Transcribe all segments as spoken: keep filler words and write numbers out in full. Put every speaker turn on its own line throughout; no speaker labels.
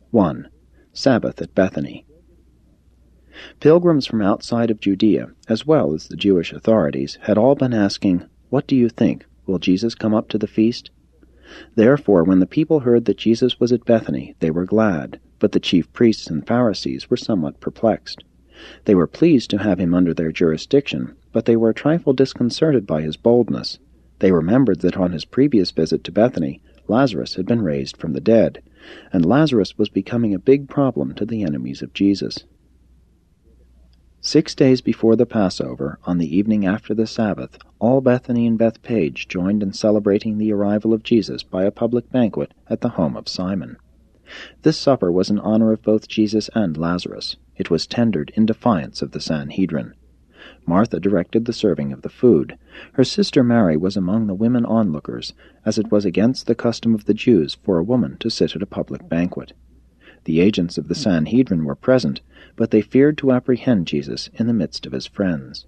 one. Sabbath at Bethany. Pilgrims from outside of Judea, as well as the Jewish authorities, had all been asking, "What do you think? Will Jesus come up to the feast?" Therefore, when the people heard that Jesus was at Bethany, they were glad, but the chief priests and Pharisees were somewhat perplexed. They were pleased to have him under their jurisdiction, but they were a trifle disconcerted by his boldness. They remembered that on his previous visit to Bethany, Lazarus had been raised from the dead, and Lazarus was becoming a big problem to the enemies of Jesus. Six days before the Passover, on the evening after the Sabbath, all Bethany and Bethpage joined in celebrating the arrival of Jesus by a public banquet at the home of Simon. This supper was in honor of both Jesus and Lazarus. It was tendered in defiance of the Sanhedrin. Martha directed the serving of the food. Her sister Mary was among the women onlookers, as it was against the custom of the Jews for a woman to sit at a public banquet. The agents of the Sanhedrin were present, but they feared to apprehend Jesus in the midst of his friends.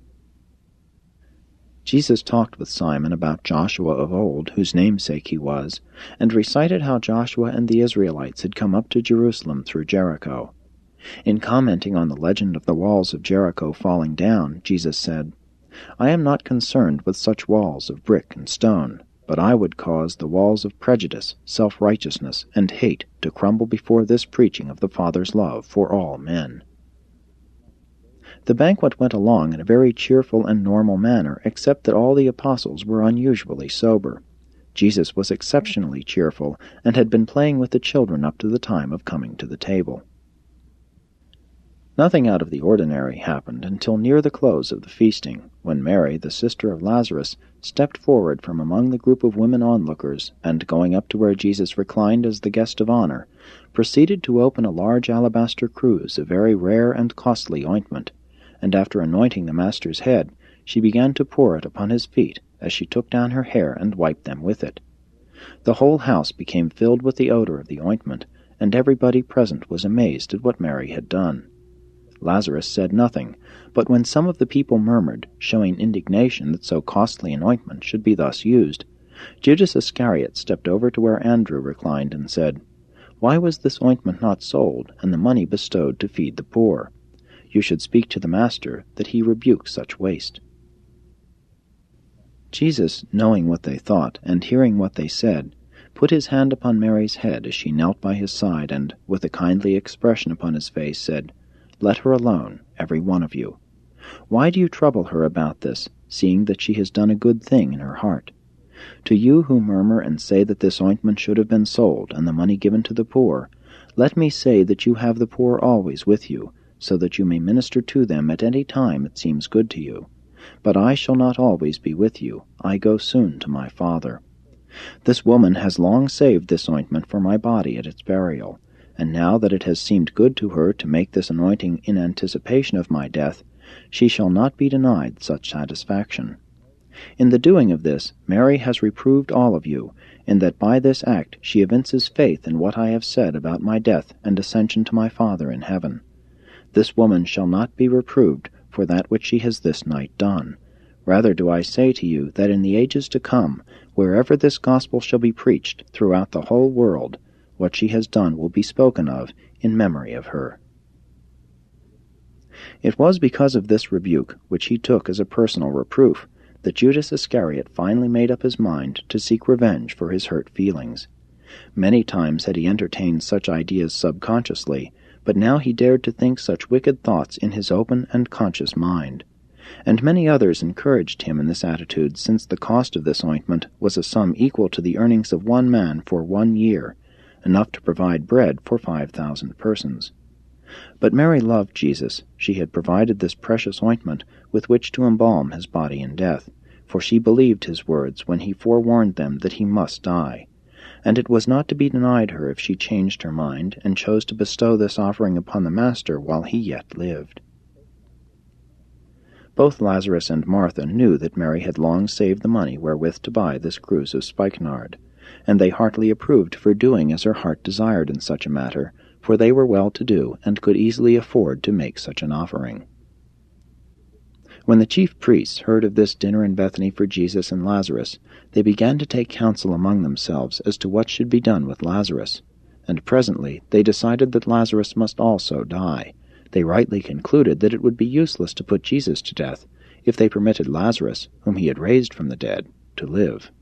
Jesus talked with Simon about Joshua of old, whose namesake he was, and recited how Joshua and the Israelites had come up to Jerusalem through Jericho. In commenting on the legend of the walls of Jericho falling down, Jesus said, "I am not concerned with such walls of brick and stone, but I would cause the walls of prejudice, self-righteousness, and hate to crumble before this preaching of the Father's love for all men." The banquet went along in a very cheerful and normal manner, except that all the apostles were unusually sober. Jesus was exceptionally cheerful, and had been playing with the children up to the time of coming to the table. Nothing out of the ordinary happened until near the close of the feasting, when Mary, the sister of Lazarus, stepped forward from among the group of women onlookers, and going up to where Jesus reclined as the guest of honor, proceeded to open a large alabaster cruse of very rare and costly ointment, and after anointing the Master's head, she began to pour it upon his feet as she took down her hair and wiped them with it. The whole house became filled with the odor of the ointment, and everybody present was amazed at what Mary had done. Lazarus said nothing, but when some of the people murmured, showing indignation that so costly an ointment should be thus used, Judas Iscariot stepped over to where Andrew reclined and said, "Why was this ointment not sold, and the money bestowed to feed the poor? You should speak to the Master, that he rebuke such waste." Jesus, knowing what they thought, and hearing what they said, put his hand upon Mary's head as she knelt by his side, and, with a kindly expression upon his face, said, "Let her alone, every one of you. Why do you trouble her about this, seeing that she has done a good thing in her heart? To you who murmur and say that this ointment should have been sold, and the money given to the poor, let me say that you have the poor always with you, so that you may minister to them at any time it seems good to you. But I shall not always be with you. I go soon to my Father. This woman has long saved this ointment for my body at its burial, and now that it has seemed good to her to make this anointing in anticipation of my death, she shall not be denied such satisfaction. In the doing of this, Mary has reproved all of you, in that by this act she evinces faith in what I have said about my death and ascension to my Father in heaven. This woman shall not be reproved for that which she has this night done. Rather do I say to you that in the ages to come, wherever this gospel shall be preached throughout the whole world, what she has done will be spoken of in memory of her." It was because of this rebuke, which he took as a personal reproof, that Judas Iscariot finally made up his mind to seek revenge for his hurt feelings. Many times had he entertained such ideas subconsciously, but now he dared to think such wicked thoughts in his open and conscious mind. And many others encouraged him in this attitude, since the cost of this ointment was a sum equal to the earnings of one man for one year, enough to provide bread for five thousand persons. But Mary loved Jesus. She had provided this precious ointment with which to embalm his body in death, for she believed his words when he forewarned them that he must die, and it was not to be denied her if she changed her mind and chose to bestow this offering upon the Master while he yet lived. Both Lazarus and Martha knew that Mary had long saved the money wherewith to buy this cruse of spikenard, and they heartily approved of her doing as her heart desired in such a matter, for they were well-to-do, and could easily afford to make such an offering. When the chief priests heard of this dinner in Bethany for Jesus and Lazarus, they began to take counsel among themselves as to what should be done with Lazarus. and presently they decided that Lazarus must also die. They rightly concluded that it would be useless to put Jesus to death if they permitted Lazarus, whom he had raised from the dead, to live.